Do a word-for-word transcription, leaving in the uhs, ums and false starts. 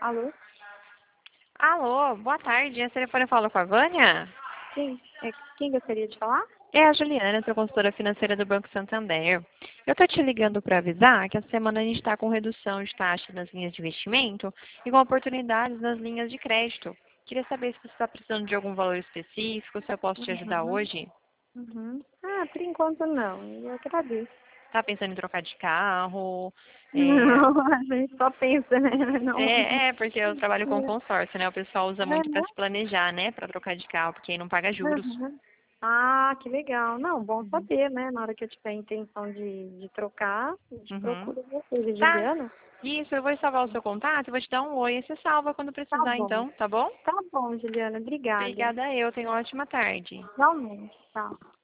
Alô? Alô, boa tarde. Esse telefone fala com a Vânia? Sim. É, quem gostaria de falar? É a Juliana, sou consultora financeira do Banco Santander. Eu tô te ligando para avisar que essa semana a gente está com redução de taxa nas linhas de investimento e com oportunidades nas linhas de crédito. Queria saber se você está precisando de algum valor específico, se eu posso te ajudar Uhum. hoje. Uhum. Ah, por enquanto não. Eu agradeço. Tá pensando em trocar de carro? É, Não, a gente só pensa, né? Não. é, é, porque eu trabalho com Uhum. consórcio, né? O pessoal usa muito para se planejar, né? Para trocar de carro, porque aí não paga juros. Uhum. Ah, que legal. Não, bom Uhum. saber, né? Na hora que eu tiver intenção de, de trocar, a gente Uhum. procura você, Tá. Juliana. Isso, eu vou salvar o seu contato, eu vou te dar um oi e você salva quando Tá precisar bom. então, tá bom? Tá bom, Juliana. Obrigada. Obrigada eu, tenha uma ótima tarde. Realmente. Tá.